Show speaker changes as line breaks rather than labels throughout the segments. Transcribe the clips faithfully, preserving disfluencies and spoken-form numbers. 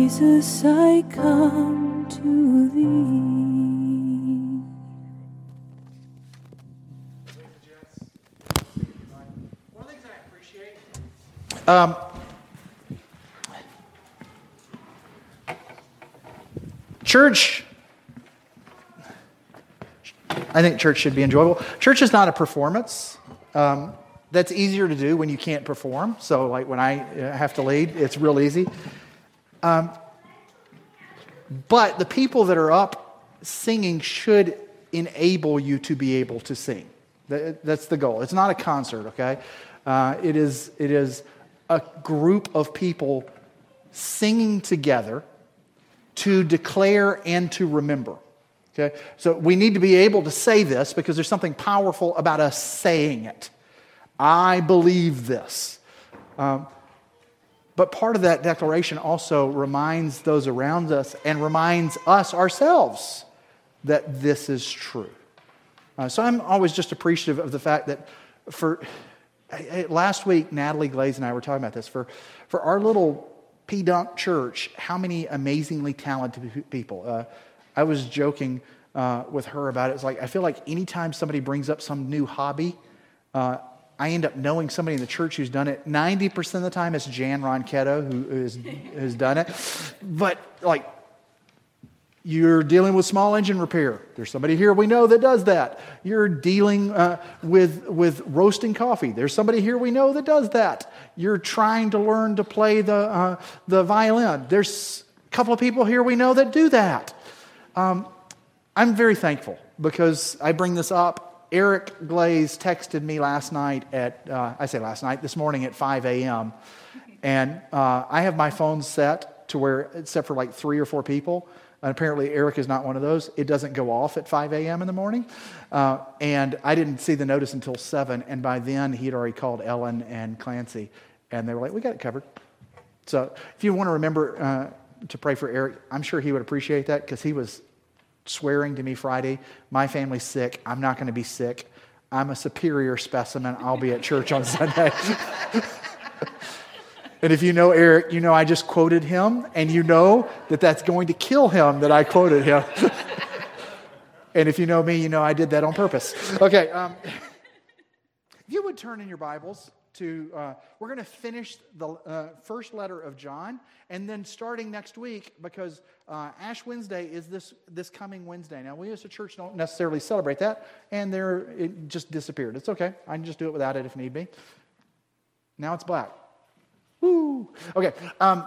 Jesus, I come to thee.
One of the things I appreciate, um, church, I think church should be enjoyable. Church is not a performance. Um, that's easier to do when you can't perform. So like when I have to lead, it's real easy. Um, but the people that are up singing should enable you to be able to sing. That, that's the goal. It's not a concert, okay? Uh, it is it is a group of people singing together to declare and to remember. Okay? So we need to be able to say this because there's something powerful about us saying it. I believe this. Um, but part of that declaration also reminds those around us and reminds us ourselves that this is true. Uh, so I'm always just appreciative of the fact that for last week, Natalie Glaze and I were talking about this. For, for our little P-Dunk church, how many amazingly talented people. Uh, I was joking uh, with her about it. It's like, I feel like anytime somebody brings up some new hobby, uh, I end up knowing somebody in the church who's done it. ninety percent of the time, it's Jan Ronquetto who has, has done it. But, like, you're dealing with small engine repair. There's somebody here we know that does that. You're dealing uh, with, with roasting coffee. There's somebody here we know that does that. You're trying to learn to play the, uh, the violin. There's a couple of people here we know that do that. Um, I'm very thankful because I bring this up. Eric Glaze texted me last night at, uh, I say last night, this morning at five a.m. And uh, I have my phone set to where, except for like three or four people, and apparently Eric is not one of those, it doesn't go off at five a.m. in the morning. Uh, and I didn't see the notice until seven, and by then he had already called Ellen and Clancy, and they were like, we got it covered. So if you want to remember uh, to pray for Eric, I'm sure he would appreciate that because he was swearing to me Friday, my family's sick, I'm not going to be sick, I'm a superior specimen, I'll be at church on Sunday. And if you know Eric, you know I just quoted him, and you know that that's going to kill him that I quoted him. And if you know me, you know I did that on purpose. Okay, um, if you would turn in your Bibles to, uh, we're going to finish the uh, first letter of John, and then starting next week, because uh, Ash Wednesday is this this coming Wednesday. Now, we as a church don't necessarily celebrate that, and there it just disappeared. It's okay. I can just do it without it if need be. Now it's black. Woo! Okay. Um,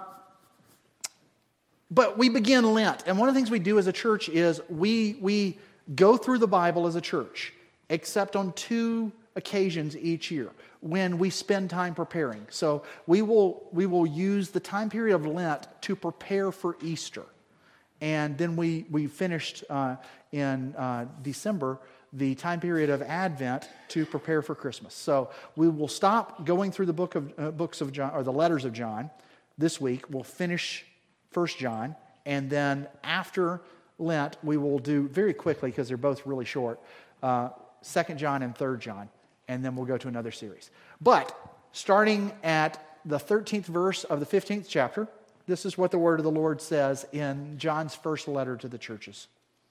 but we begin Lent, and one of the things we do as a church is we we go through the Bible as a church, except on two occasions each year when we spend time preparing. So we will we will use the time period of Lent to prepare for Easter, and then we we finished uh, in uh, December the time period of Advent to prepare for Christmas. So we will stop going through the book of uh, books of John or the letters of John this week. We'll finish First John, and then after Lent we will do very quickly because they're both really short. Uh, Second John and Third John. And then we'll go to another series. But starting at the thirteenth verse of the fifteenth chapter, this is what the word of the Lord says in John's first letter to the churches.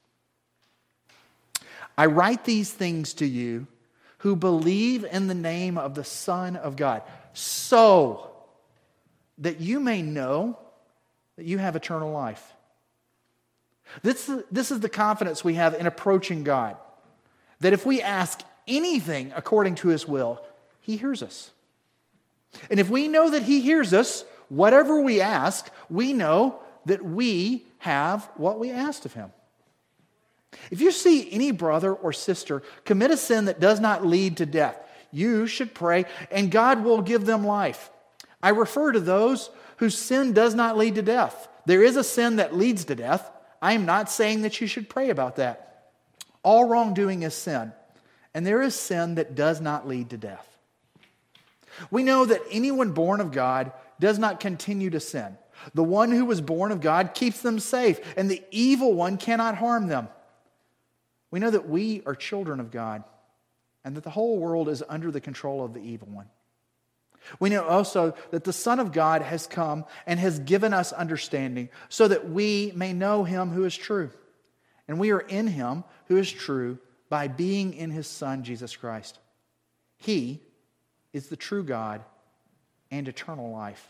I write these things to you who believe in the name of the Son of God, so that you may know that you have eternal life. This, this is the confidence we have in approaching God, that if we ask anything according to His will, He hears us. And if we know that He hears us, whatever we ask, we know that we have what we asked of Him. If you see any brother or sister commit a sin that does not lead to death, you should pray, and God will give them life. I refer to those whose sin does not lead to death. There is a sin that leads to death. I am not saying that you should pray about that. All wrongdoing is sin. And there is sin that does not lead to death. We know that anyone born of God does not continue to sin. The one who was born of God keeps them safe, and the evil one cannot harm them. We know that we are children of God, and that the whole world is under the control of the evil one. We know also that the Son of God has come and has given us understanding so that we may know him who is true. And we are in him who is true by being in his Son, Jesus Christ. He is the true God and eternal life.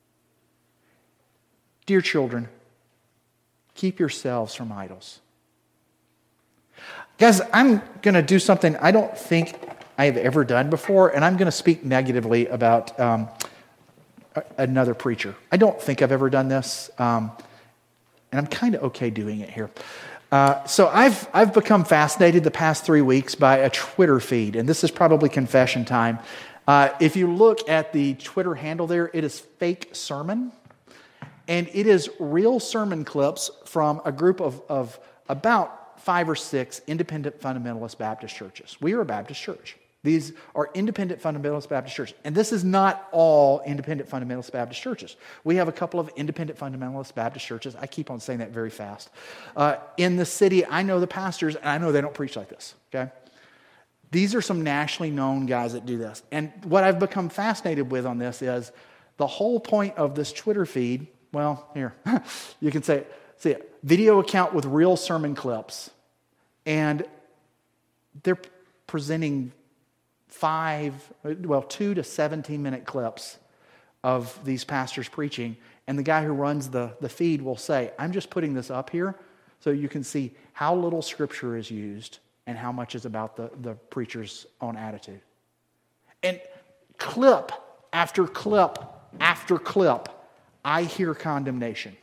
Dear children, keep yourselves from idols. Guys, I'm going to do something I don't think I have ever done before, and I'm going to speak negatively about um, another preacher. I don't think I've ever done this, um, and I'm kind of okay doing it here. Uh, so I've I've become fascinated the past three weeks by a Twitter feed, and this is probably confession time. Uh, if you look at the Twitter handle there, it is Fake Sermon, and it is real sermon clips from a group of, of about five or six independent fundamentalist Baptist churches. We are a Baptist church. These are independent fundamentalist Baptist churches. And this is not all independent fundamentalist Baptist churches. We have a couple of independent fundamentalist Baptist churches. I keep on saying that very fast. Uh, in the city, I know the pastors, and I know they don't preach like this, okay? These are some nationally known guys that do this. And what I've become fascinated with on this is the whole point of this Twitter feed, well, here, you can say, see it, video account with real sermon clips. And they're presenting five, well, two to seventeen minute clips of these pastors preaching. And the guy who runs the, the feed will say, I'm just putting this up here so you can see how little scripture is used and how much is about the, the preacher's own attitude. And clip after clip after clip, I hear condemnation.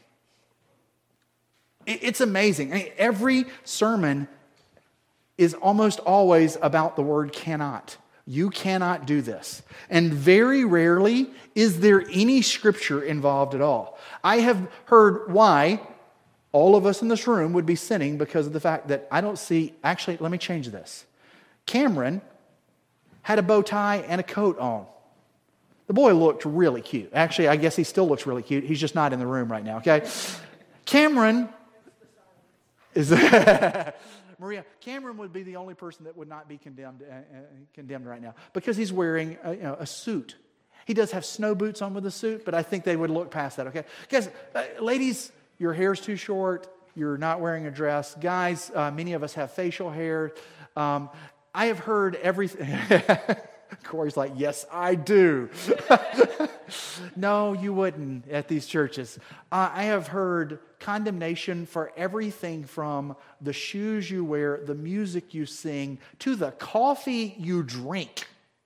It, it's amazing. I mean, every sermon is almost always about the word cannot. You cannot do this. And very rarely is there any scripture involved at all. I have heard why all of us in this room would be sinning because of the fact that I don't see, actually, let me change this. Cameron had a bow tie and a coat on. The boy looked really cute. Actually, I guess he still looks really cute. He's just not in the room right now, okay? Cameron is... Maria, Cameron would be the only person that would not be condemned uh, uh, condemned right now because he's wearing a, you know, a suit. He does have snow boots on with a suit, but I think they would look past that, okay? Guys, uh, ladies, your hair's too short. You're not wearing a dress. Guys, uh, many of us have facial hair. Um, I have heard everything. Corey's like, yes, I do. No, you wouldn't at these churches. Uh, I have heard condemnation for everything from the shoes you wear, the music you sing, to the coffee you drink.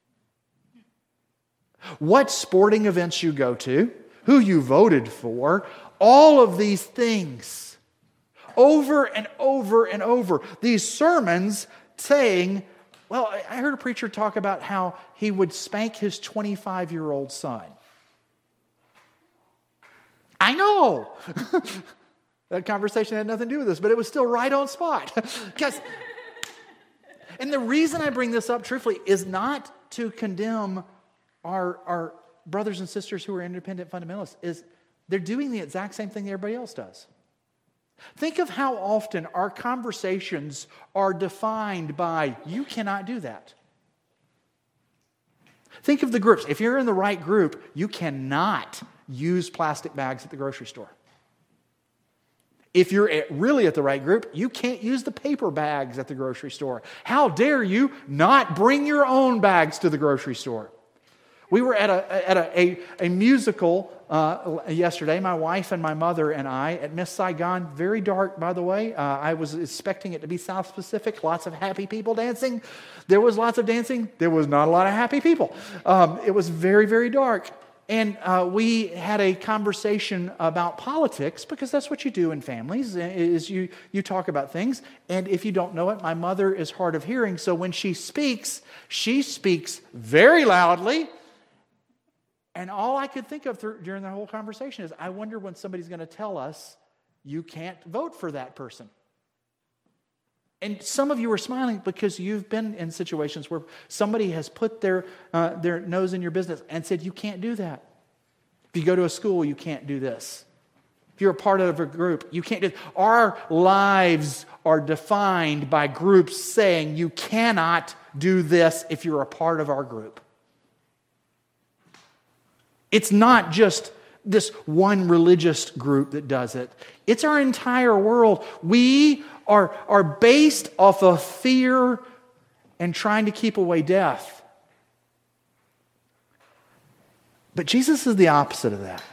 What sporting events you go to, who you voted for, all of these things. Over and over and over. These sermons saying, well, I heard a preacher talk about how he would spank his twenty-five-year-old son. I know. That conversation had nothing to do with this, but it was still right on spot. Guys, and the reason I bring this up, truthfully, is not to condemn our, our brothers and sisters who are independent fundamentalists. Is they're doing the exact same thing that everybody else does. Think of how often our conversations are defined by, you cannot do that. Think of the groups. If you're in the right group, you cannot use plastic bags at the grocery store. If you're at, really at the right group, you can't use the paper bags at the grocery store. How dare you not bring your own bags to the grocery store? We were at a at a, a, a musical uh, yesterday, my wife and my mother and I, at Miss Saigon. Very dark, by the way. Uh, I was expecting it to be South Pacific. Lots of happy people dancing. There was lots of dancing. There was not a lot of happy people. Um, it was very, very dark. And uh, we had a conversation about politics, because that's what you do in families, is you, you talk about things. And if you don't know it, my mother is hard of hearing. So when she speaks, she speaks very loudly. And all I could think of through, during the whole conversation is, I wonder when somebody's going to tell us, you can't vote for that person. And some of you are smiling because you've been in situations where somebody has put their uh, their nose in your business and said, you can't do that. If you go to a school, you can't do this. If you're a part of a group, you can't do this. Our lives are defined by groups saying, you cannot do this if you're a part of our group. It's not just this one religious group that does it. It's our entire world. We are, are based off of fear and trying to keep away death. But Jesus is the opposite of that.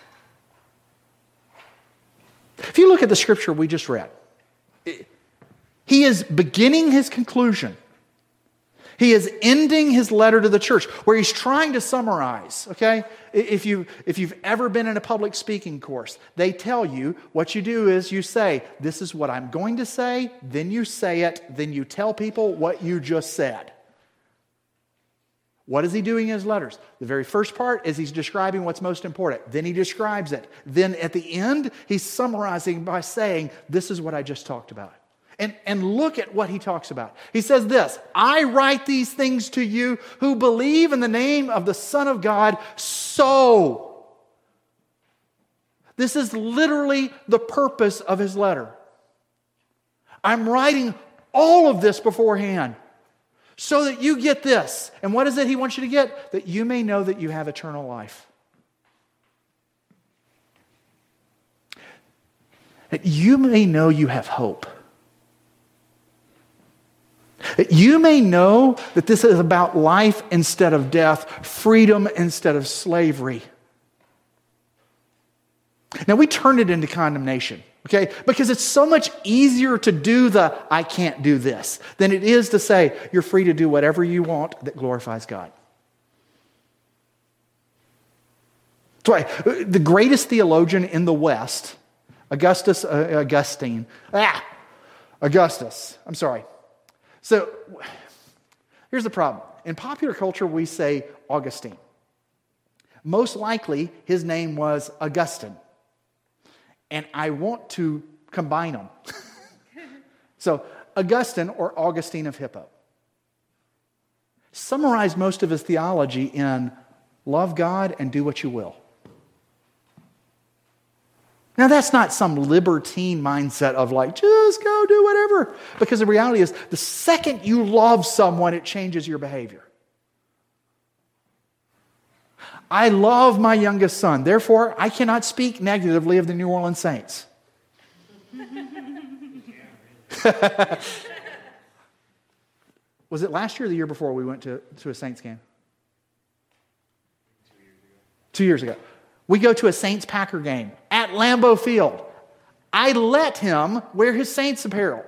If you look at the scripture we just read, he is beginning his conclusion. He is ending his letter to the church where he's trying to summarize, okay? If, you, if you've ever been in a public speaking course, they tell you what you do is you say, this is what I'm going to say, then you say it, then you tell people what you just said. What is he doing in his letters? The very first part is he's describing what's most important. Then he describes it. Then at the end, he's summarizing by saying, this is what I just talked about. And, and look at what he talks about. He says this, I write these things to you who believe in the name of the Son of God, so. This is literally the purpose of his letter. I'm writing all of this beforehand so that you get this. And what is it he wants you to get? That you may know that you have eternal life. That you may know you have hope. That you may know that this is about life instead of death, freedom instead of slavery. Now we turn it into condemnation, okay? Because it's so much easier to do the I can't do this than it is to say you're free to do whatever you want that glorifies God. That's why the greatest theologian in the West, Augustus, uh, Augustine, ah, Augustus, I'm sorry. So, here's the problem. In popular culture, we say Augustine. Most likely, his name was Augustine. And I want to combine them. So, Augustine, or Augustine of Hippo, summarized most of his theology in love God and do what you will. Now, that's not some libertine mindset of like, just go do whatever. Because the reality is, the second you love someone, it changes your behavior. I love my youngest son. Therefore, I cannot speak negatively of the New Orleans Saints. Was it last year or the year before we went to, to a Saints game? Two years ago. We go to a Saints-Packer game at Lambeau Field. I let him wear his Saints apparel.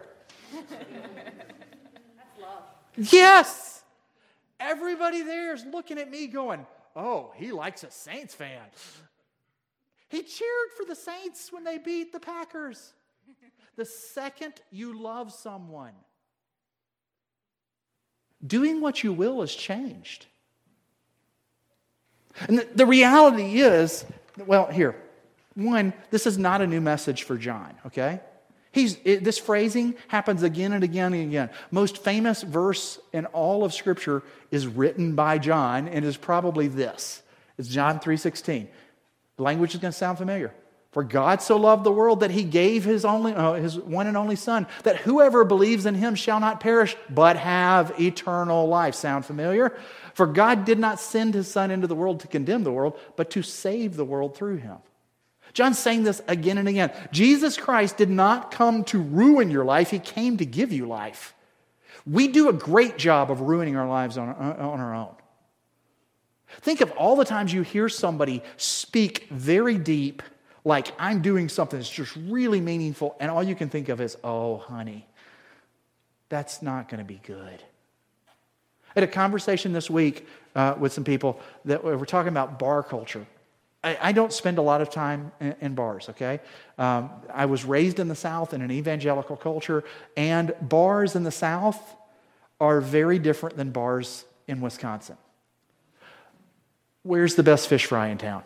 That's love.
Yes! Everybody there is looking at me going, oh, he likes a Saints fan. He cheered for the Saints when they beat the Packers. The second you love someone, doing what you will has changed. And the, the reality is, well, here, one, this is not a new message for John, okay? He's it, this phrasing happens again and again and again. Most famous verse in all of Scripture is written by John and is probably this. It's John three sixteen. The language is going to sound familiar. For God so loved the world that he gave his only, uh, his one and only Son, that whoever believes in him shall not perish, but have eternal life. Sound familiar? For God did not send his Son into the world to condemn the world, but to save the world through him. John's saying this again and again. Jesus Christ did not come to ruin your life. He came to give you life. We do a great job of ruining our lives on, on our own. Think of all the times you hear somebody speak very deep, like I'm doing something that's just really meaningful, and all you can think of is, oh, honey, that's not going to be good. I had a conversation this week uh, with some people that were talking about bar culture. I, I don't spend a lot of time in, in bars, okay? Um, I was raised in the South in an evangelical culture, and bars in the South are very different than bars in Wisconsin. Where's the best fish fry in town?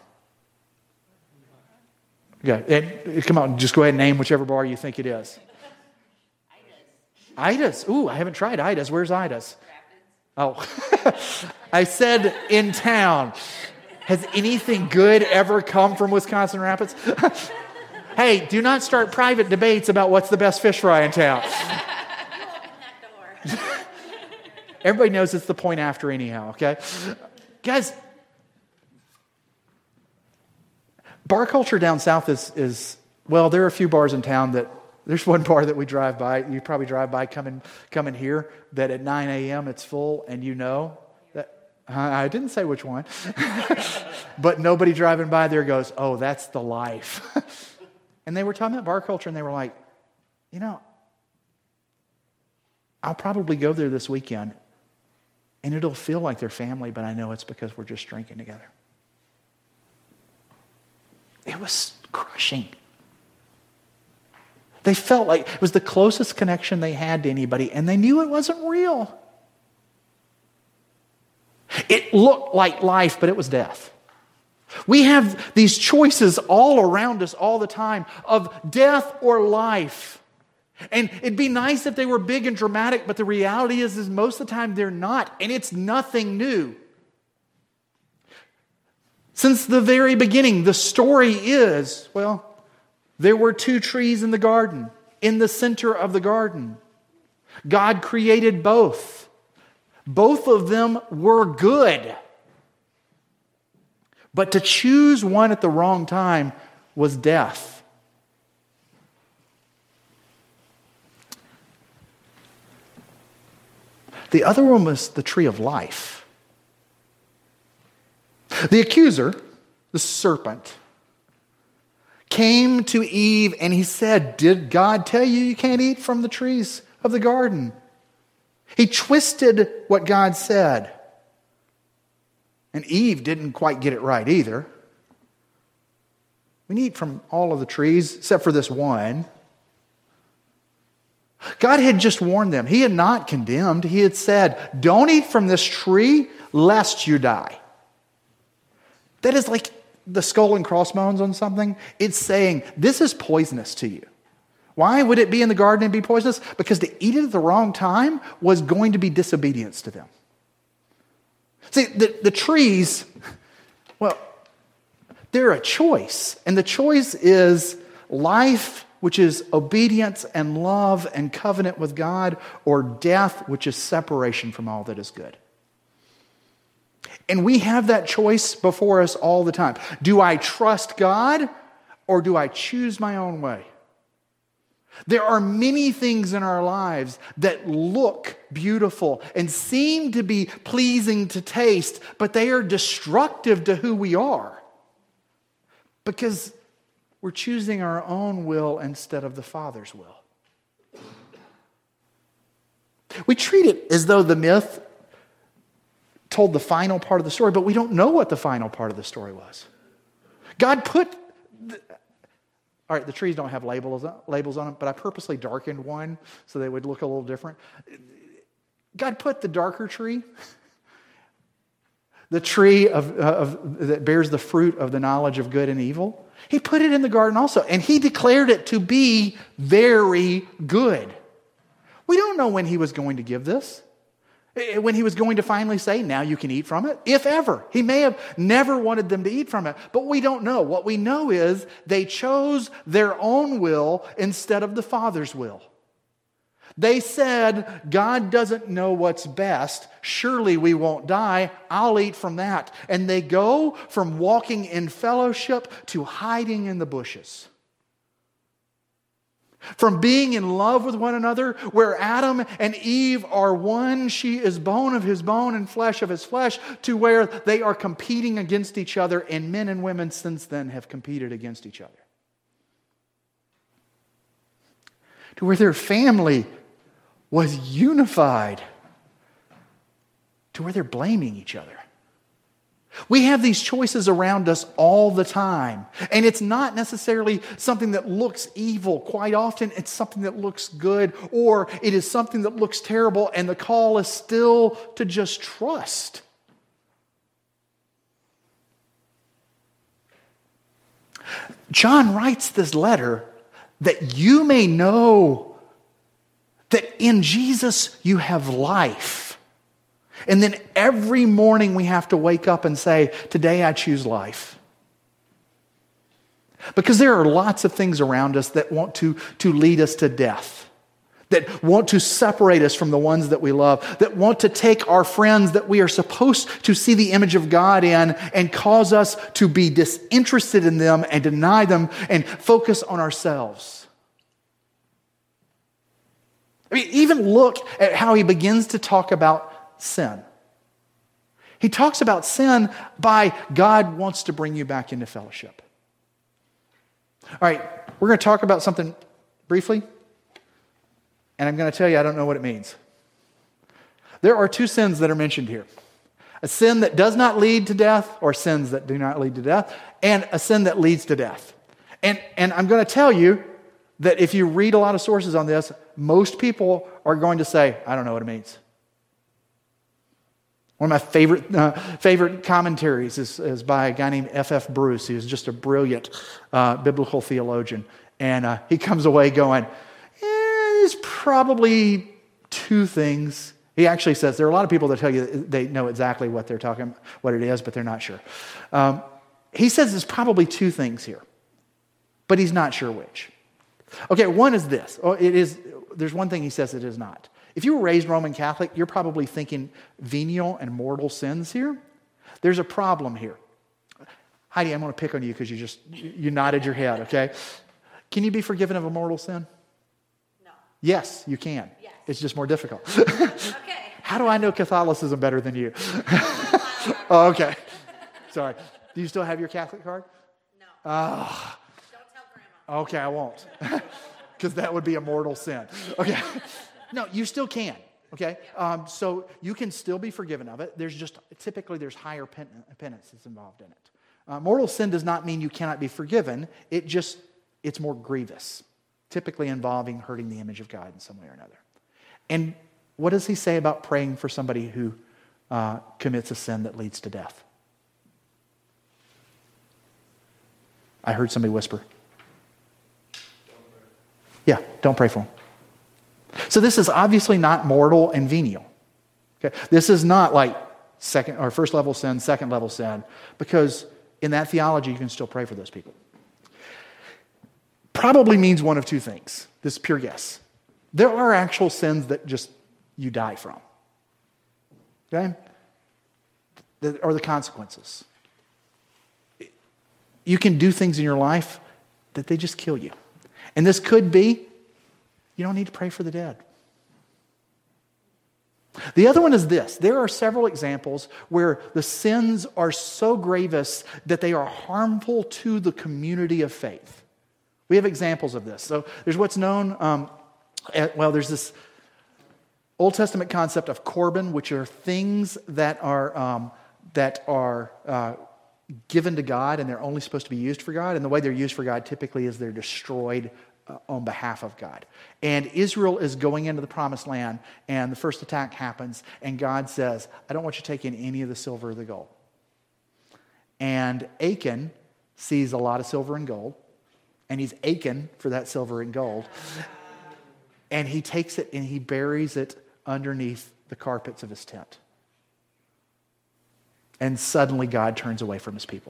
Okay, and come on, just go ahead and name whichever bar you think it is. Ida's. Ida's. Ooh, I haven't tried Ida's. Where's Ida's? Oh, I said in town. Has anything good ever come from Wisconsin Rapids? Hey, do not start private debates about what's the best fish fry in town. Everybody knows it's the point after anyhow, okay? Guys, Bar culture down south is, is, well, there are a few bars in town that, there's one bar that we drive by, you probably drive by coming, coming here, that at nine a.m. it's full, and you know that, I didn't say which one, but nobody driving by there goes, oh, that's the life. And they were talking about bar culture, and they were like, you know, I'll probably go there this weekend, and it'll feel like they're family, but I know it's because we're just drinking together. It was crushing. They felt like it was the closest connection they had to anybody, and they knew it wasn't real. It looked like life, but it was death. We have these choices all around us all the time of death or life. And it'd be nice if they were big and dramatic, but the reality is, is most of the time they're not, and it's nothing new. Since the very beginning, the story is, well, there were two trees in the garden, in the center of the garden. God created both. Both of them were good. But to choose one at the wrong time was death. The other one was the tree of life. The accuser, the serpent, came to Eve and he said, did God tell you you can't eat from the trees of the garden? He twisted what God said. And Eve didn't quite get it right either. We can eat from all of the trees except for this one. God had just warned them. He had not condemned. He had said, don't eat from this tree lest you die. That is like the skull and crossbones on something. It's saying, this is poisonous to you. Why would it be in the garden and be poisonous? Because to eat it at the wrong time was going to be disobedience to them. See, the, the trees, well, they're a choice. And the choice is life, which is obedience and love and covenant with God, or death, which is separation from all that is good. And we have that choice before us all the time. Do I trust God or do I choose my own way? There are many things in our lives that look beautiful and seem to be pleasing to taste, but they are destructive to who we are because we're choosing our own will instead of the Father's will. We treat it as though the myth told the final part of the story, but we don't know what the final part of the story was. God put... The, all right, the trees don't have labels, labels on them, but I purposely darkened one so they would look a little different. God put the darker tree, the tree of, of that bears the fruit of the knowledge of good and evil, He put it in the garden also, and He declared it to be very good. We don't know when He was going to give this. When He was going to finally say, now you can eat from it, if ever. He may have never wanted them to eat from it, but we don't know. What we know is they chose their own will instead of the Father's will. They said, God doesn't know what's best. Surely we won't die. I'll eat from that. And they go from walking in fellowship to hiding in the bushes. From being in love with one another, where Adam and Eve are one, she is bone of his bone and flesh of his flesh, to where they are competing against each other, and men and women since then have competed against each other. To where their family was unified, to where they're blaming each other. We have these choices around us all the time. And it's not necessarily something that looks evil. Quite often, it's something that looks good, or it is something that looks terrible, and the call is still to just trust. John writes this letter that you may know that in Jesus you have life. And then every morning we have to wake up and say, today I choose life. Because there are lots of things around us that want to, to lead us to death. that want to separate us from the ones that we love, that want to take our friends that we are supposed to see the image of God in and cause us to be disinterested in them and deny them and focus on ourselves. I mean, even look at how he begins to talk about sin. He talks about sin by God wants to bring you back into fellowship. All right, we're going to talk about something briefly. And I'm going to tell you, I don't know what it means. There are two sins that are mentioned here. A sin that does not lead to death, or sins that do not lead to death, and a sin that leads to death. And, and I'm going to tell you that if you read a lot of sources on this, most people are going to say, I don't know what it means. One of my favorite uh, favorite commentaries is, is by a guy named F F Bruce. He was just a brilliant uh, biblical theologian. And uh, he comes away going, there's probably two things. He actually says there are a lot of people that tell you that they know exactly what they're talking, what it is, but they're not sure. Um, he says there's probably two things here, but he's not sure which. Okay, one is this. Oh, it is. There's one thing he says it is not. If you were raised Roman Catholic, you're probably thinking venial and mortal sins here. There's a problem here. Heidi, I'm going to pick on you because you just you nodded your head. Okay, can you be forgiven of a mortal sin? Yes, you can. Yes. It's just more difficult. Okay. How do I know Catholicism better than you? Oh, okay. Sorry. Do you still have your Catholic card? No. Oh. Don't tell Grandma. Okay, I won't. Because that would be a mortal sin. Okay. No, you still can. Okay. Um, so you can still be forgiven of it. There's just, typically there's higher pen- penance that's involved in it. Uh, mortal sin does not mean you cannot be forgiven. It just, it's more grievous. Typically involving hurting the image of God in some way or another. And what does he say about praying for somebody who uh, commits a sin that leads to death? I heard somebody whisper. Yeah, don't pray for him. So this is obviously not mortal and venial. Okay? This is not like second or first level sin, second level sin, because in that theology you can still pray for those people. Probably means one of two things. This is pure guess. There are actual sins that just you die from. Okay? That are the consequences. You can do things in your life that they just kill you. And this could be, you don't need to pray for the dead. The other one is this. There are several examples where the sins are so grievous that they are harmful to the community of faith. We have examples of this. So there's what's known, um, at, well, there's this Old Testament concept of korban, which are things that are um, that are uh, given to God, and they're only supposed to be used for God. And the way they're used for God typically is they're destroyed uh, on behalf of God. And Israel is going into the promised land, and the first attack happens, and God says, I don't want you taking any of the silver or the gold. And Achan sees a lot of silver and gold, and he's aching for that silver and gold. And he takes it and he buries it underneath the carpets of his tent. And suddenly God turns away from his people.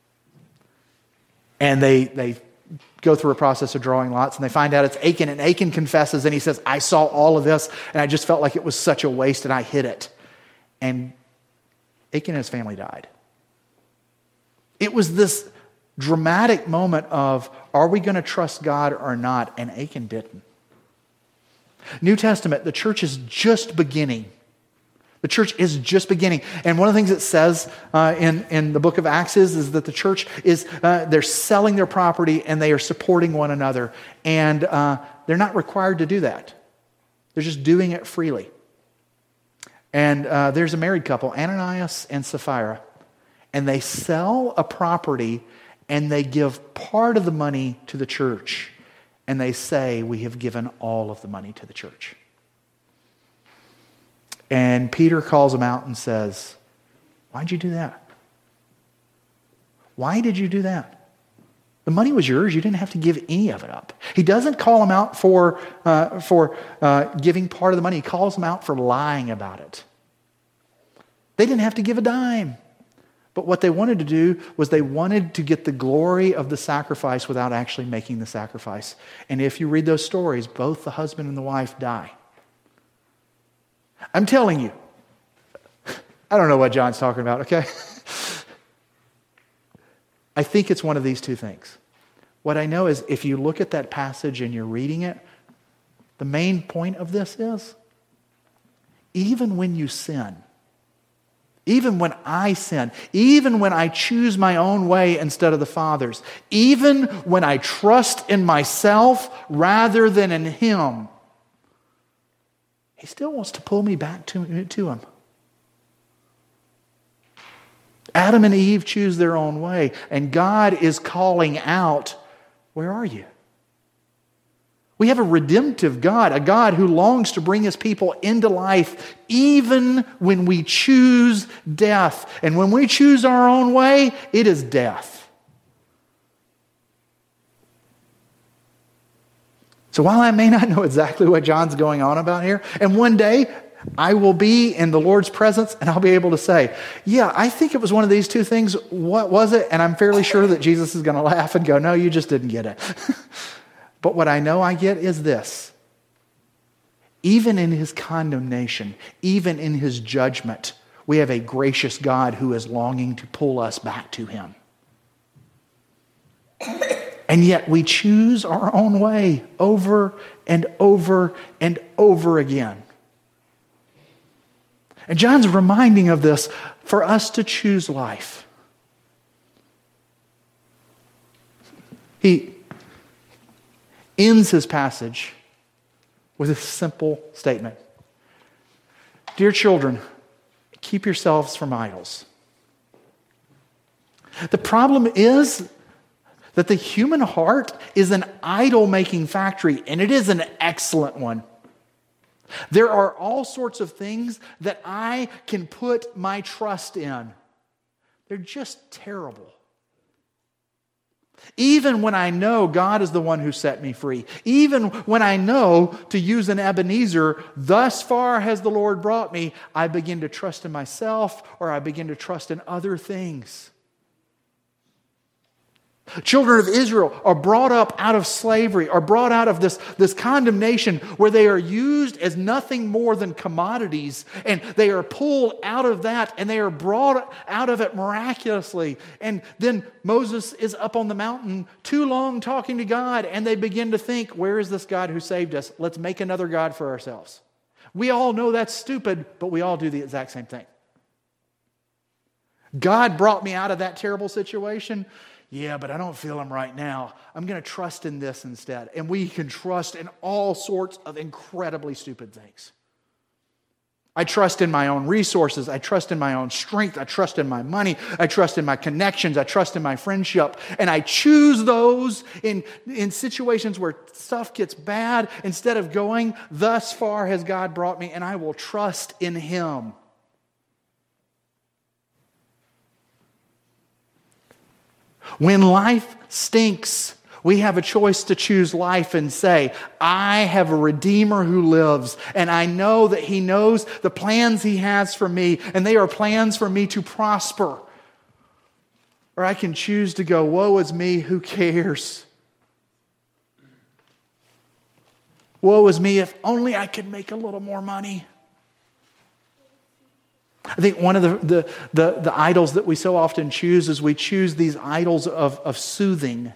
And they they go through a process of drawing lots, and they find out it's Achan, and Achan confesses, and he says, I saw all of this, and I just felt like it was such a waste, and I hid it. And Achan and his family died. It was this dramatic moment of, are we going to trust God or not? And Achan didn't. New Testament, the church is just beginning. The church is just beginning. And one of the things it says uh, in, in the book of Acts is, is that the church is, uh, they're selling their property and they are supporting one another. And uh, they're not required to do that. They're just doing it freely. And uh, there's a married couple, Ananias and Sapphira. And they sell a property and they give part of the money to the church. And they say, we have given all of the money to the church. And Peter calls them out and says, why'd you do that? Why did you do that? The money was yours. You didn't have to give any of it up. He doesn't call them out for, uh, for uh, giving part of the money. He calls them out for lying about it. They didn't have to give a dime. But what they wanted to do was they wanted to get the glory of the sacrifice without actually making the sacrifice. And if you read those stories, both the husband and the wife die. I'm telling you, I don't know what John's talking about, okay? I think it's one of these two things. What I know is if you look at that passage and you're reading it, the main point of this is, even when you sin, even when I sin, even when I choose my own way instead of the Father's, even when I trust in myself rather than in Him, He still wants to pull me back to, to Him. Adam and Eve choose their own way, and God is calling out, where are you? We have a redemptive God, a God who longs to bring His people into life even when we choose death. And when we choose our own way, it is death. So while I may not know exactly what John's going on about here, and one day I will be in the Lord's presence and I'll be able to say, yeah, I think it was one of these two things. What was it? And I'm fairly sure that Jesus is going to laugh and go, no, you just didn't get it. But what I know I get is this. Even in His condemnation, even in His judgment, we have a gracious God who is longing to pull us back to Him. And yet we choose our own way over and over and over again. And John's reminding of this for us to choose life. He ends his passage with a simple statement. Dear children, keep yourselves from idols. The problem is that the human heart is an idol-making factory, and it is an excellent one. There are all sorts of things that I can put my trust in. They're just terrible. Even when I know God is the one who set me free, even when I know, to use an Ebenezer, thus far has the Lord brought me, I begin to trust in myself or I begin to trust in other things. Children of Israel are brought up out of slavery, are brought out of this, this condemnation where they are used as nothing more than commodities, and they are pulled out of that and they are brought out of it miraculously. And then Moses is up on the mountain too long talking to God, and they begin to think, where is this God who saved us? Let's make another God for ourselves. We all know that's stupid, but we all do the exact same thing. God brought me out of that terrible situation. Yeah, but I don't feel Him right now. I'm going to trust in this instead. And we can trust in all sorts of incredibly stupid things. I trust in my own resources. I trust in my own strength. I trust in my money. I trust in my connections. I trust in my friendship. And I choose those in, in situations where stuff gets bad instead of going, thus far has God brought me, and I will trust in Him. When life stinks, we have a choice to choose life and say, I have a Redeemer who lives, and I know that He knows the plans He has for me, and they are plans for me to prosper. Or I can choose to go, woe is me, who cares? Woe is me, if only I could make a little more money. I think one of the, the, the, the idols that we so often choose is we choose these idols of, of soothing.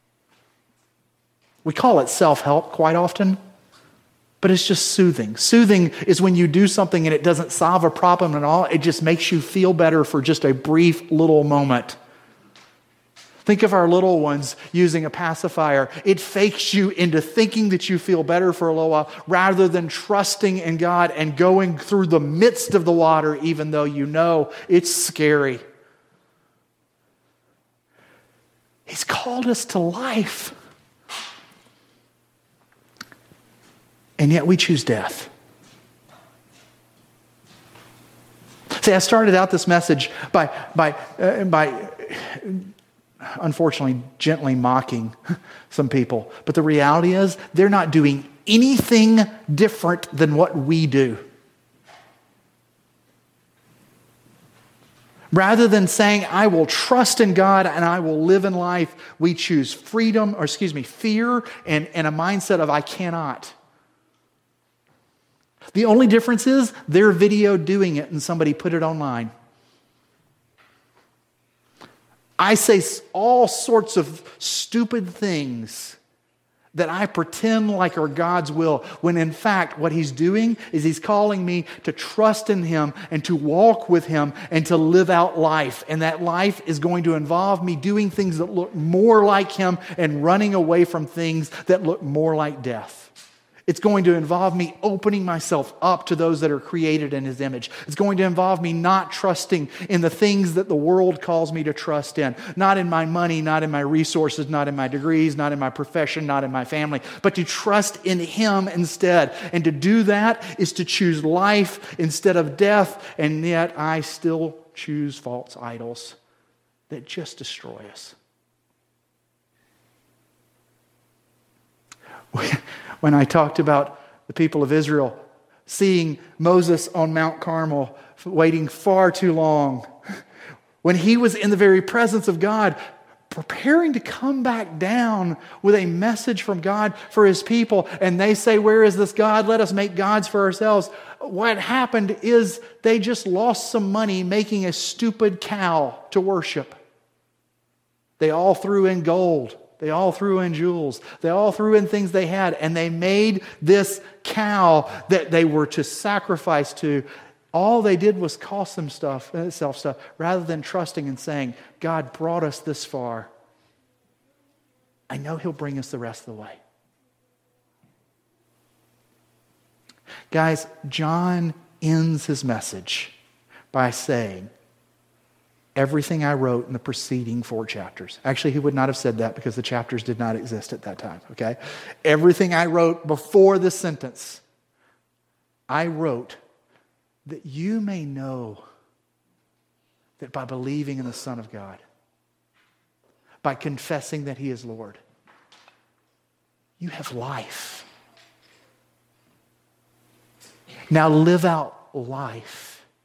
We call it self-help quite often, but it's just soothing. Soothing is when you do something and it doesn't solve a problem at all. It just makes you feel better for just a brief little moment. Think of our little ones using a pacifier. It fakes you into thinking that you feel better for a little while rather than trusting in God and going through the midst of the water even though you know it's scary. He's called us to life. And yet we choose death. See, I started out this message by by uh, by unfortunately gently mocking some people. But the reality is they're not doing anything different than what we do. Rather than saying, I will trust in God and I will live in life, we choose freedom, or excuse me, fear and, and a mindset of I cannot. The only difference is they're video doing it and somebody put it online. I say all sorts of stupid things that I pretend like are God's will, when in fact what He's doing is He's calling me to trust in Him and to walk with Him and to live out life. And that life is going to involve me doing things that look more like Him and running away from things that look more like death. It's going to involve me opening myself up to those that are created in His image. It's going to involve me not trusting in the things that the world calls me to trust in. Not in my money, not in my resources, not in my degrees, not in my profession, not in my family, but to trust in Him instead. And to do that is to choose life instead of death, and yet I still choose false idols that just destroy us. When I talked about the people of Israel seeing Moses on Mount Carmel, waiting far too long, when he was in the very presence of God, preparing to come back down with a message from God for His people, and they say, where is this God? Let us make gods for ourselves. What happened is they just lost some money making a stupid cow to worship. They all threw in gold. They all threw in jewels. They all threw in things they had, and they made this cow that they were to sacrifice to. All they did was cost them stuff, itself stuff, rather than trusting and saying, God brought us this far. I know He'll bring us the rest of the way. Guys, John ends his message by saying, everything I wrote in the preceding four chapters. Actually, he would not have said that because the chapters did not exist at that time, okay? Everything I wrote before this sentence, I wrote that you may know that by believing in the Son of God, by confessing that He is Lord, you have life. Now live out life.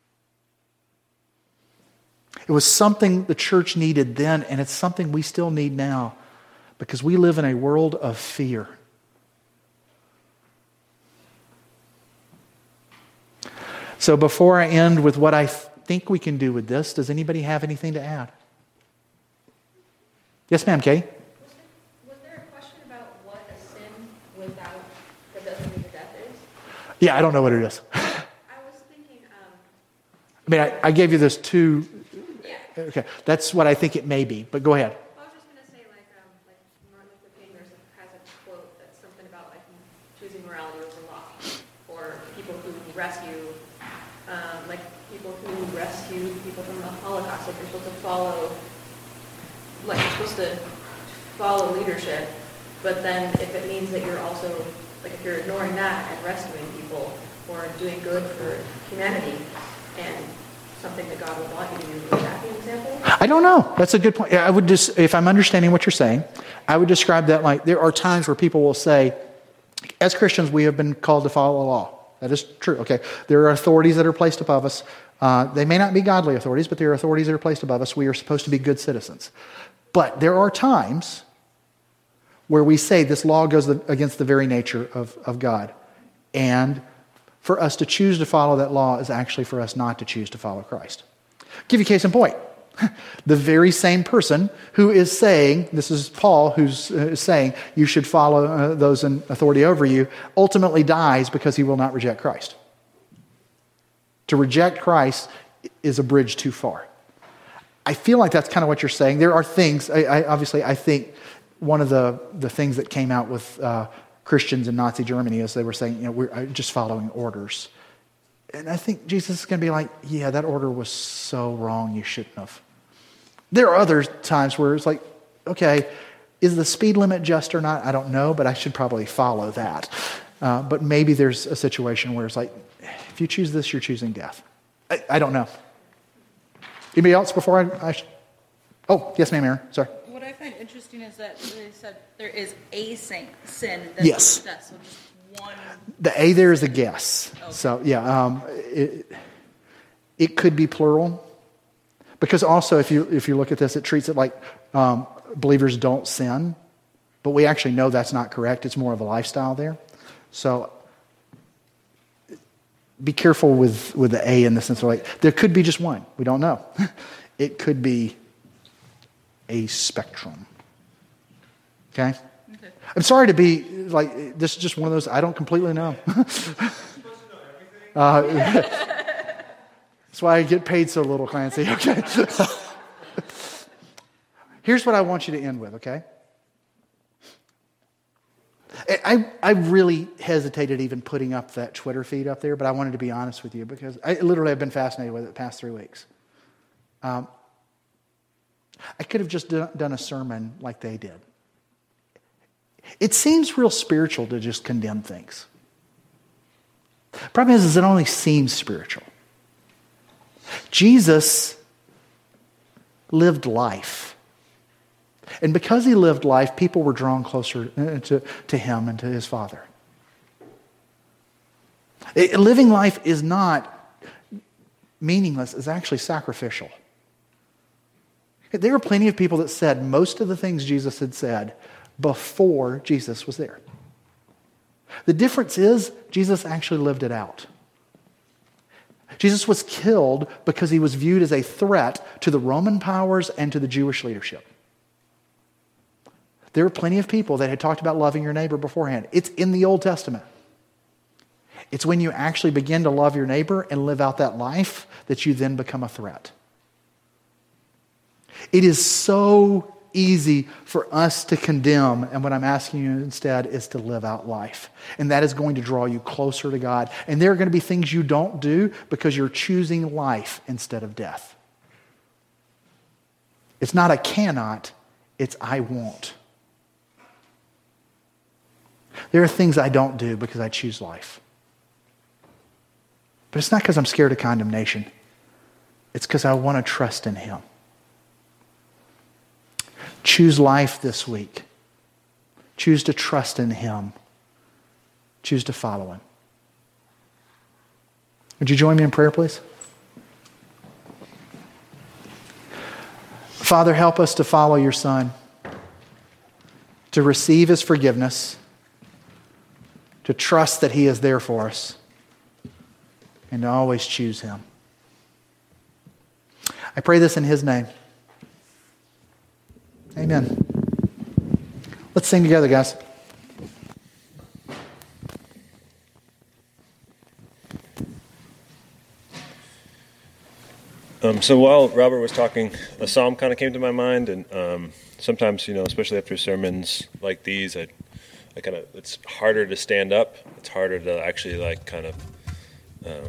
It was something the church needed then, and it's something we still need now, because we live in a world of fear. So before I end with what I think we can do with this, does anybody have anything to add? Yes, ma'am, Kay?
Was there, was there a question about what a sin without, that doesn't mean death is?
Yeah, I don't know what it is.
I was thinking, um...
I mean, I, I gave you those two...
Yeah.
Okay, that's what I think it may be, but go ahead.
I was just going to say, like, um, like Martin Luther King there's a, has a quote that's something about, like, choosing morality over law, or people who rescue, um, like, people who rescue people from the Holocaust, like, you're supposed to follow, like, you're supposed to follow leadership, but then if it means that you're also, like, if you're ignoring that and rescuing people, or doing good for humanity, and something that God would want you to do, would that be an example? I
don't know. That's a good point. I would just, if I'm understanding what you're saying, I would describe that like there are times where people will say, as Christians, we have been called to follow the law. That is true. Okay, there are authorities that are placed above us. Uh, they may not be godly authorities, but there are authorities that are placed above us. We are supposed to be good citizens. But there are times where we say this law goes against the very nature of, of God. And for us to choose to follow that law is actually for us not to choose to follow Christ. I'll give you a case in point. The very same person who is saying, this is Paul who's uh, saying, you should follow uh, those in authority over you, ultimately dies because he will not reject Christ. To reject Christ is a bridge too far. I feel like that's kind of what you're saying. There are things, I, I, obviously I think one of the, the things that came out with uh, Christians in Nazi Germany is they were saying, you know, we're just following orders. And I think Jesus is going to be like, yeah, that order was so wrong, you shouldn't have. There are other times where it's like, okay, is the speed limit just or not? I don't know, but I should probably follow that. Uh, but maybe there's a situation where it's like, if you choose this, you're choosing death. I, I don't know. Anybody else before I, I sh- Oh, yes, ma'am, Aaron. Sorry.
What I find interesting is that they said there is a sin, sin that
yes.
death, so just one.
The A there is a guess.
Okay.
So, yeah, um, it, it could be plural. Because also, if you if you look at this, it treats it like um, believers don't sin, but we actually know that's not correct. It's more of a lifestyle there. So be careful with, with the A in the sense of like, there could be just one. We don't know. It could be a spectrum. Okay? Okay. I'm sorry to be like, this is just one of those, I don't completely know. uh, that's why I get paid so little, Clancy. Okay. Here's what I want you to end with, okay? I, I really hesitated even putting up that Twitter feed up there, but I wanted to be honest with you because I literally have been fascinated with it the past three weeks. Um, I could have just done, done a sermon like they did. It seems real spiritual to just condemn things. Problem is, is it only seems spiritual. Jesus lived life. And because he lived life, people were drawn closer to, to him and to his Father. It, living life is not meaningless, it's actually sacrificial. There were plenty of people that said most of the things Jesus had said before Jesus was there. The difference is, Jesus actually lived it out. Jesus was killed because he was viewed as a threat to the Roman powers and to the Jewish leadership. There were plenty of people that had talked about loving your neighbor beforehand. It's in the Old Testament. It's when you actually begin to love your neighbor and live out that life that you then become a threat. It is so easy for us to condemn, and what I'm asking you instead is to live out life. And that is going to draw you closer to God. And there are going to be things you don't do because you're choosing life instead of death. It's not a cannot, it's I won't. There are things I don't do because I choose life. But it's not because I'm scared of condemnation. It's because I want to trust in him. Choose life this week. Choose to trust in him. Choose to follow him. Would you join me in prayer, please? Father, help us to follow your Son, to receive his forgiveness, to trust that he is there for us, and to always choose him. I pray this in his name. Amen. Let's sing together, guys.
Um, so while Robert was talking, a psalm kind of came to my mind, and um, sometimes, you know, especially after sermons like these, I, I kind of it's harder to stand up. It's harder to actually like kind of um,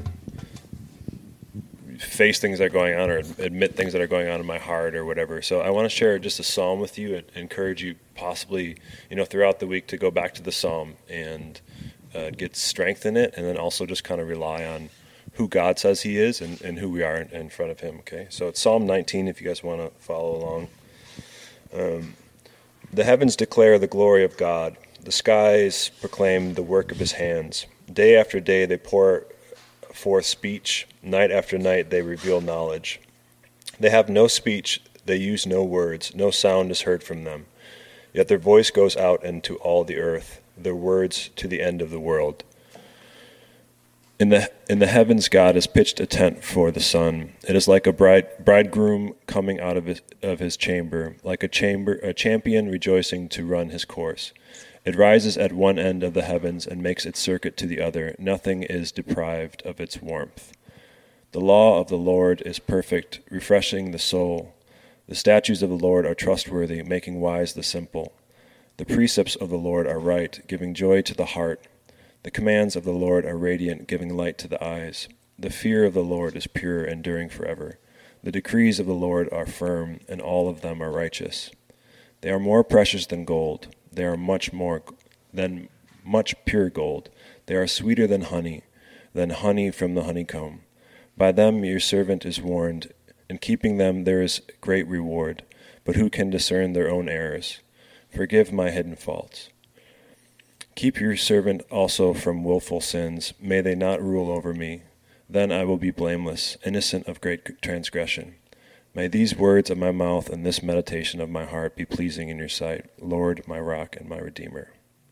face things that are going on or admit things that are going on in my heart or whatever. So I want to share just a psalm with you and encourage you possibly, you know, throughout the week to go back to the psalm and uh, get strength in it, and then also just kind of rely on who God says he is and, and who we are in, in front of him, okay? So it's Psalm nineteen if you guys want to follow along. Um, the heavens declare the glory of God. The skies proclaim the work of his hands. Day after day they pour forth speech. Night after night they reveal knowledge. They have no speech, they use no words, no sound is heard from them. Yet their voice goes out into all the earth, their words to the end of the world. In the in the heavens God has pitched a tent for the sun. It is like a bride, bridegroom coming out of his, of his chamber, like a chamber a champion rejoicing to run his course. It rises at one end of the heavens and makes its circuit to the other. Nothing is deprived of its warmth. The law of the Lord is perfect, refreshing the soul. The statutes of the Lord are trustworthy, making wise the simple. The precepts of the Lord are right, giving joy to the heart. The commands of the Lord are radiant, giving light to the eyes. The fear of the Lord is pure, enduring forever. The decrees of the Lord are firm, and all of them are righteous. They are more precious than gold. They are much more than much pure gold. They are sweeter than honey, than honey from the honeycomb. By them your servant is warned. In keeping them there is great reward. But who can discern their own errors? Forgive my hidden faults. Keep your servant also from willful sins. May they not rule over me. Then I will be blameless, innocent of great transgression. May these words of my mouth and this meditation of my heart be pleasing in your sight, Lord, my rock and my redeemer.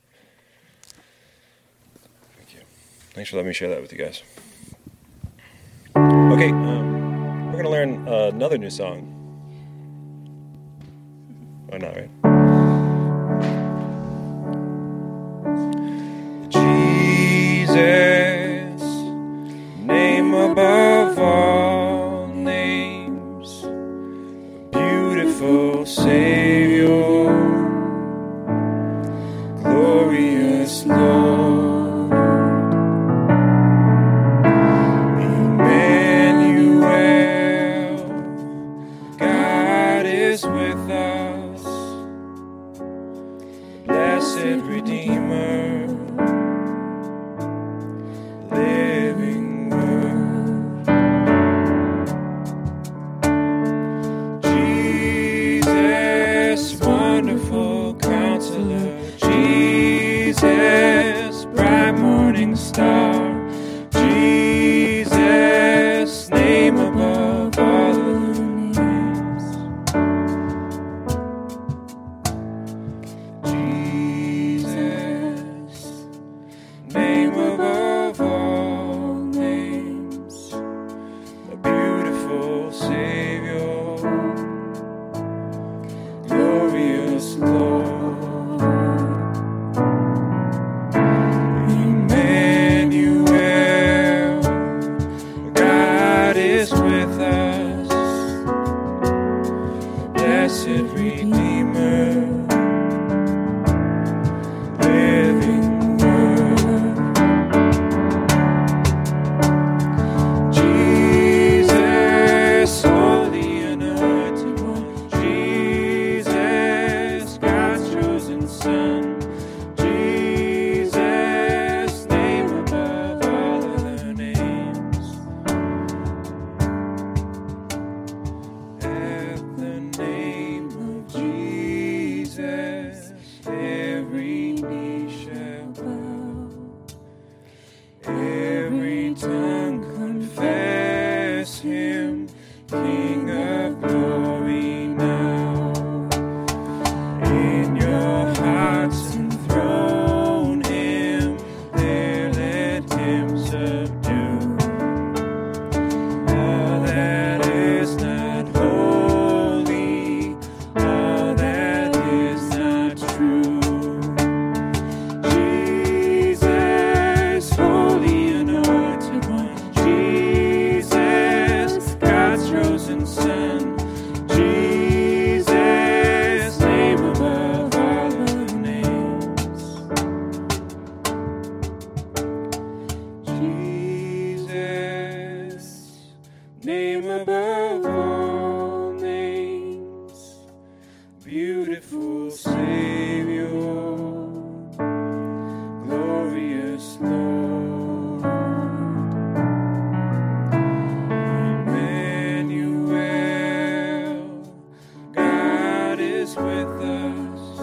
Thank you. Thanks for letting me share that with you guys. Okay, um, we're going to learn uh, another new song. Oh, not right. Jesus, name above all names, beautiful Savior, glorious Lord, Emmanuel, God is with us, blessed Redeemer, living Word. Jesus, wonderful Counselor, Jesus, bright morning star, Jesus, name above all other names. Jesus, name above all names, a beautiful Savior, glorious Lord, Emmanuel, God is with us, blessed Redeemer, living Word. Jesus, holy anointed one, Jesus, God's chosen Son, Jesus, name above all other names. At the name of Jesus, every knee shall bow, every tongue confess Him, King of glory now. In your hearts enthrone Him, there let Him subdue all that is not holy, all that is not true. Jesus, holy anointed one, Jesus, God's chosen Son, Jesus, name above all other names. Jesus, name above all names, beautiful Savior, glorious Lord, Emmanuel, God is with us,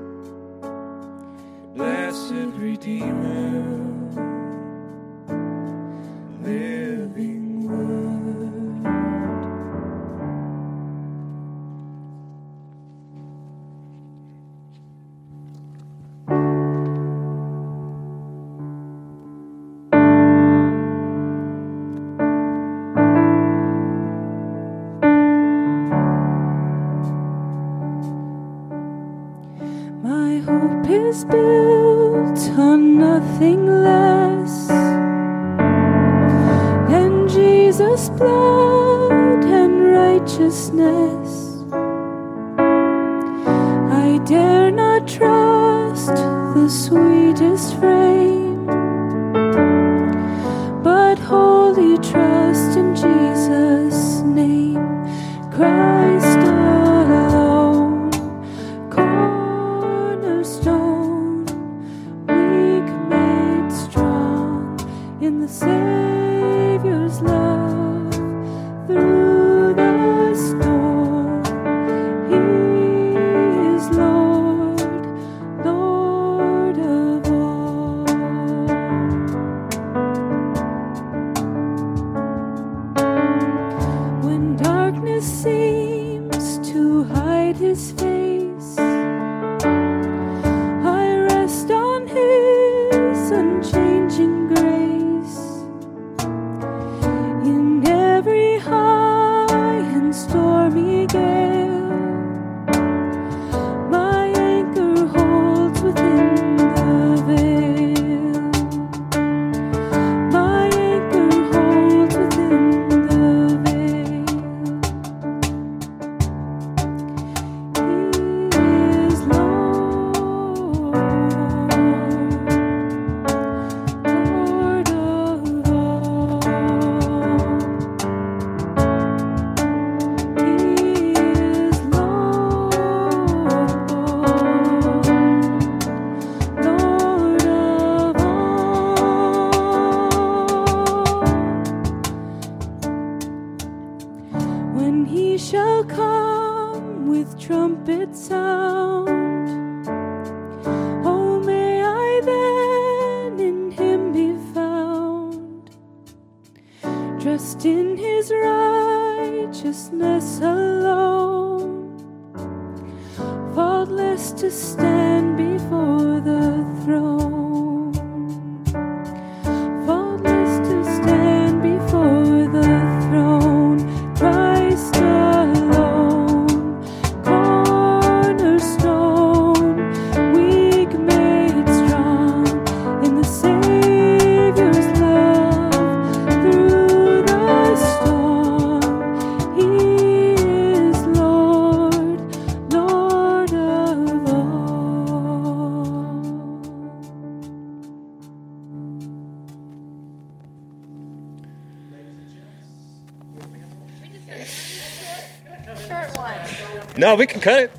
blessed Redeemer, living Word.
My hope is built on nothing less than Jesus' blood and righteousness. I dare not trust the sweetest frame, but wholly trust in Jesus' name, Christ alone, cornerstone, weak made strong in the Savior's love through the storm. He is Lord, Lord of all. When darkness seems trust in his righteousness alone, faultless to stand before the throne, faultless to stand before the throne, Christ alone, cornerstone, weak made strong in the Savior's love through the storm. He is Lord, Lord of all.
Short one.
No, we can cut it.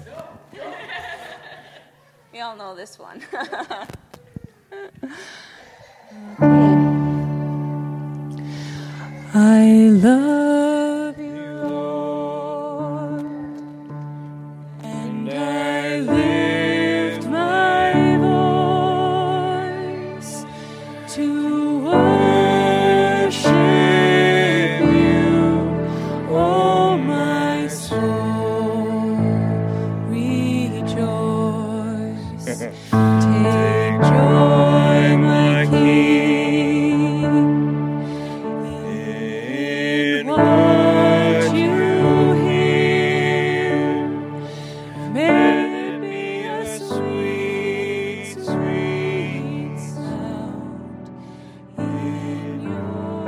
We all know this one.
I love you, Lord, and I lift my voice to worship you, oh my soul, rejoice. Take joy, my King, in what you hear. May it be a sweet, sweet sound in your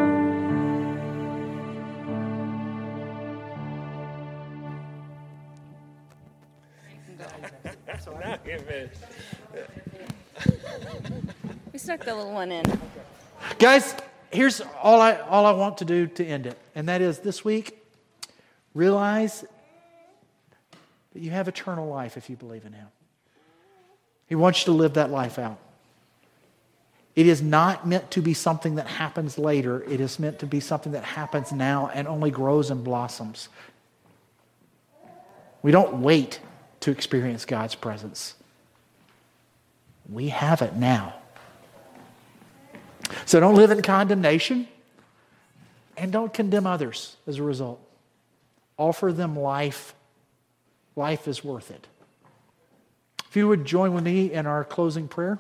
We snuck the little one in.
Guys, here's all I all I want to do to end it, and that is this week, realize that you have eternal life if you believe in Him. He wants you to live that life out. It is not meant to be something that happens later. It is meant to be something that happens now and only grows and blossoms. We don't wait to experience God's presence. We have it now. So don't live in condemnation and don't condemn others as a result. Offer them life. Life is worth it. If you would join with me in our closing prayer.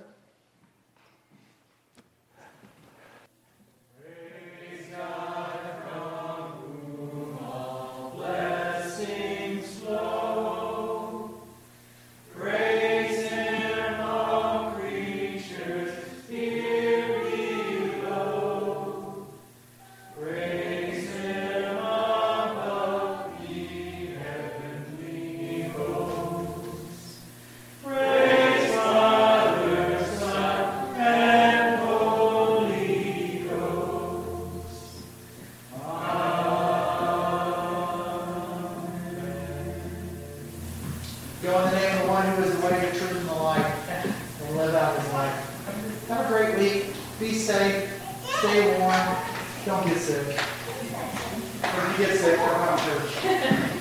Go in the name of the one who is the way, the truth, and the life, and live out his life. Have a great week. Be safe. Stay warm. Don't get sick. If you get sick, come out of church.